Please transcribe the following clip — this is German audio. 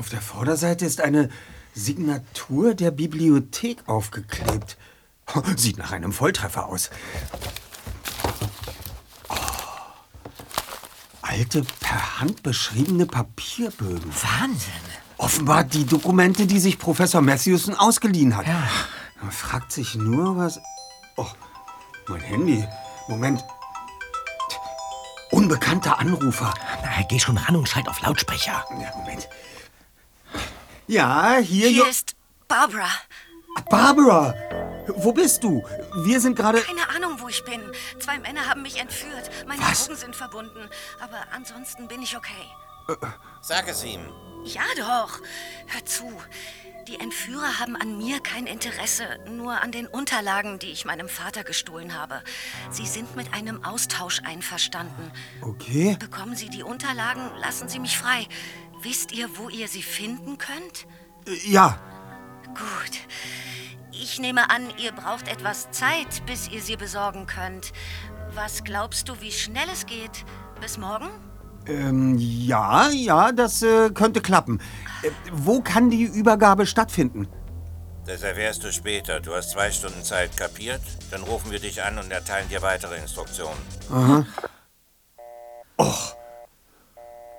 Auf der Vorderseite ist eine Signatur der Bibliothek aufgeklebt. Sieht nach einem Volltreffer aus. Alte, per Hand beschriebene Papierbögen. Wahnsinn. Offenbar die Dokumente, die sich Professor Matthewson ausgeliehen hat. Ja. Man fragt sich nur, was... Oh, mein Handy. Moment. Unbekannter Anrufer. Na, geh schon ran und schalt auf Lautsprecher. Ja, Moment. Ja, Hier ist Barbara. Barbara! Wo bist du? Wir sind gerade... Keine Ahnung, wo ich bin. 2 Männer haben mich entführt. Meine Was? Augen sind verbunden. Aber ansonsten bin ich okay. Sag es ihm. Ja doch. Hör zu. Die Entführer haben an mir kein Interesse, nur an den Unterlagen, die ich meinem Vater gestohlen habe. Sie sind mit einem Austausch einverstanden. Okay. Bekommen Sie die Unterlagen, lassen Sie mich frei. Wisst ihr, wo ihr sie finden könnt? Ja. Gut. Ich nehme an, ihr braucht etwas Zeit, bis ihr sie besorgen könnt. Was glaubst du, wie schnell es geht? Bis morgen? Ja, das könnte klappen. Wo kann die Übergabe stattfinden? Das erfährst du später. Du hast 2 Stunden Zeit, kapiert? Dann rufen wir dich an und erteilen dir weitere Instruktionen. Aha. Och,